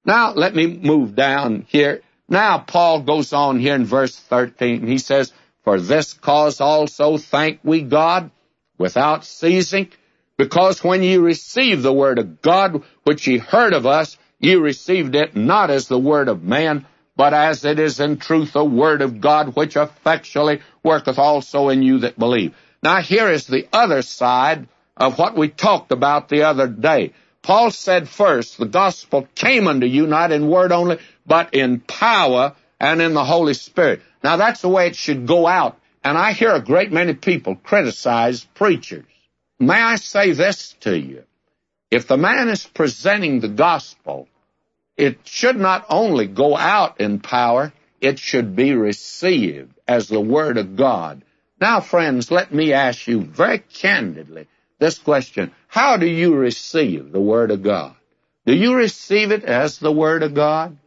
Now, let me move down here. Now, Paul goes on here in verse 13. He says, "For this cause also thank we God without ceasing, because when ye received the word of God, which ye heard of us, ye received it not as the word of man, but as it is in truth the word of God, which effectually worketh also in you that believe." Now, here is the other side of what we talked about the other day. Paul said first, the gospel came unto you not in word only, but in power and in the Holy Spirit. Now, that's the way it should go out. And I hear a great many people criticize preachers. May I say this to you? If the man is presenting the gospel, it should not only go out in power, it should be received as the word of God. Now, friends, let me ask you very candidly this question. How do you receive the word of God? Do you receive it as the word of God?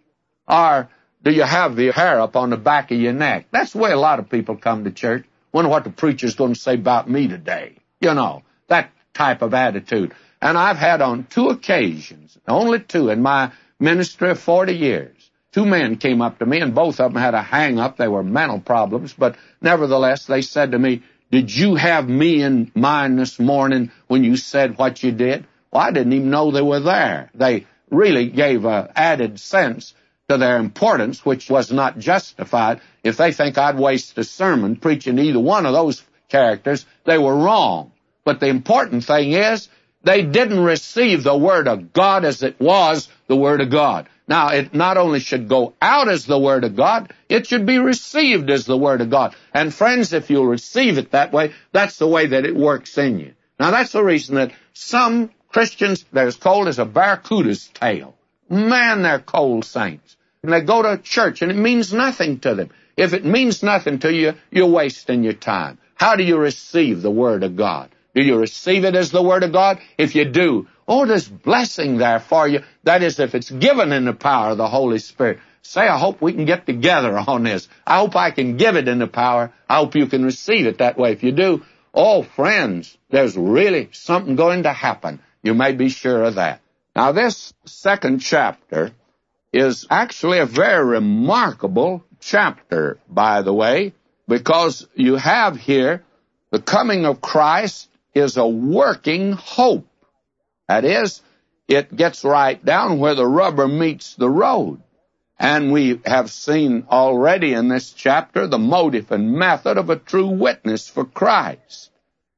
Or do you have the hair up on the back of your neck? That's the way a lot of people come to church. Wonder what the preacher's going to say about me today. You know, that type of attitude. And I've had on 2 occasions, only 2 in my ministry of 40 years, 2 men came up to me, and both of them had a hang-up. They were mental problems, but nevertheless, they said to me, "Did you have me in mind this morning when you said what you did?" Well, I didn't even know they were there. They really gave an added sense to their importance, which was not justified. If they think I'd waste a sermon preaching either one of those characters, they were wrong. But the important thing is, they didn't receive the Word of God as it was the Word of God. Now, it not only should go out as the Word of God, it should be received as the Word of God. And friends, if you'll receive it that way, that's the way that it works in you. Now, that's the reason that some Christians, they're as cold as a barracuda's tail. Man, they're cold saints. And they go to church, and it means nothing to them. If it means nothing to you, you're wasting your time. How do you receive the Word of God? Do you receive it as the Word of God? If you do, oh, there's blessing there for you. That is, if it's given in the power of the Holy Spirit. Say, I hope we can get together on this. I hope I can give it in the power. I hope you can receive it that way. If you do, oh, friends, there's really something going to happen. You may be sure of that. Now, this second chapter is actually a very remarkable chapter, by the way, because you have here the coming of Christ is a working hope. That is, it gets right down where the rubber meets the road. And we have seen already in this chapter the motive and method of a true witness for Christ.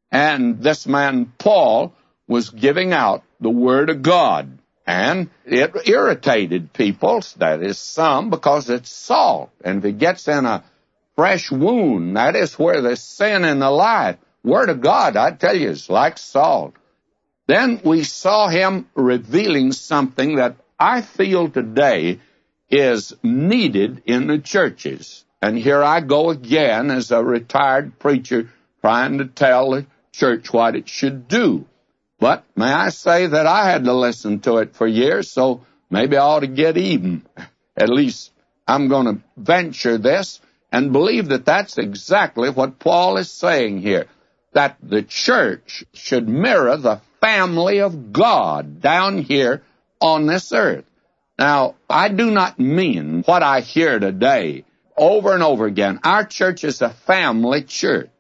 And this man, Paul, was giving out the Word of God. And it irritated people, that is some, because it's salt. And if it gets in a fresh wound, that is where there's sin in the life. Word of God, I tell you, is like salt. Then we saw him revealing something that I feel today is needed in the churches. And here I go again as a retired preacher trying to tell the church what it should do. But may I say that I had to listen to it for years, so maybe I ought to get even. At least I'm going to venture this and believe that that's exactly what Paul is saying here, that the church should mirror the family of God down here on this earth. Now, I do not mean what I hear today over and over again. Our church is a family church.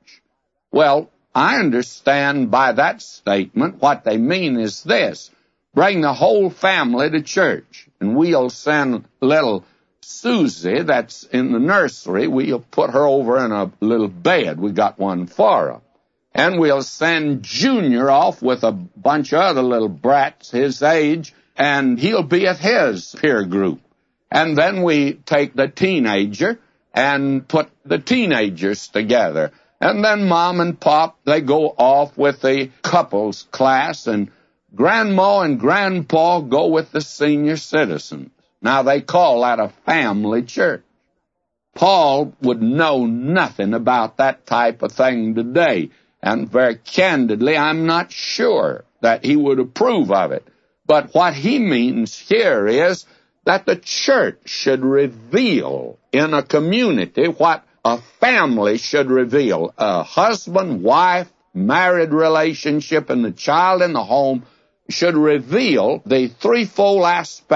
Well, I understand by that statement what they mean is this: bring the whole family to church, and we'll send little Susie that's in the nursery. We'll put her over in a little bed. We got one for her. And we'll send Junior off with a bunch of other little brats his age, and he'll be at his peer group. And then we take the teenager and put the teenagers together. And then Mom and Pop, they go off with the couples class, and Grandma and Grandpa go with the senior citizens. Now, they call that a family church. Paul would know nothing about that type of thing today. And very candidly, I'm not sure that he would approve of it. But what he means here is that the church should reveal in a community what a family should reveal. A husband, wife, married relationship, and the child in the home should reveal the threefold aspect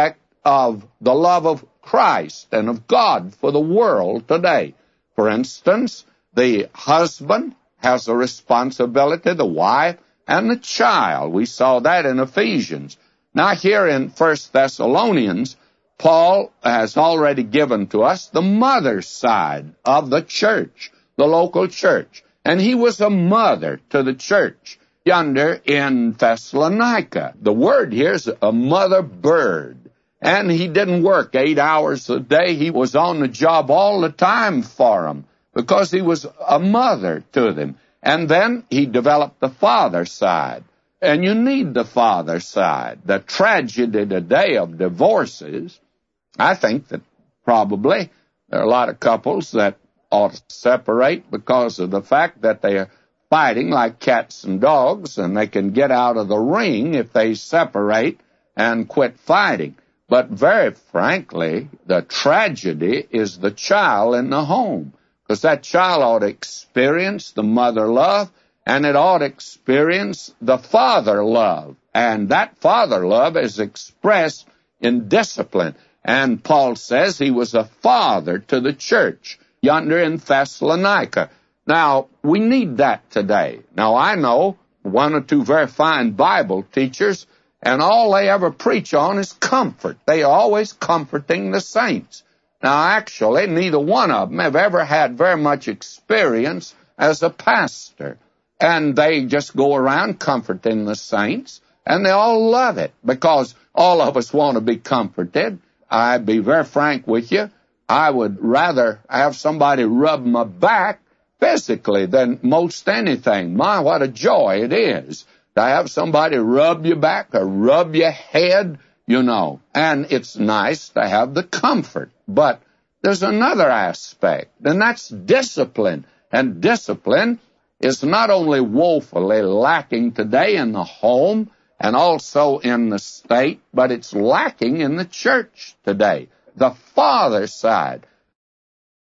of the love of Christ and of God for the world today. For instance, the husband has a responsibility, the wife, and the child. We saw that in Ephesians. Now here in 1 Thessalonians, Paul has already given to us the mother's side of the church, the local church. And he was a mother to the church yonder in Thessalonica. The word here is a mother bird. And he didn't work 8 hours a day. He was on the job all the time for them because he was a mother to them. And then he developed the father side. And you need the father side. The tragedy today of divorces, I think that probably there are a lot of couples that ought to separate because of the fact that they are fighting like cats and dogs, and they can get out of the ring if they separate and quit fighting. But very frankly, the tragedy is the child in the home, because that child ought to experience the mother love, and it ought to experience the father love. And that father love is expressed in discipline. And Paul says he was a father to the church yonder in Thessalonica. Now, we need that today. Now, I know one or two very fine Bible teachers, and all they ever preach on is comfort. They are always comforting the saints. Now, actually, neither one of them have ever had very much experience as a pastor. And they just go around comforting the saints, and they all love it because all of us want to be comforted. I'd be very frank with you. I would rather have somebody rub my back physically than most anything. My, what a joy it is to have somebody rub your back or rub your head, you know. And it's nice to have the comfort. But there's another aspect, and that's discipline. And discipline is not only woefully lacking today in the home and also in the state, but it's lacking in the church today. The father side.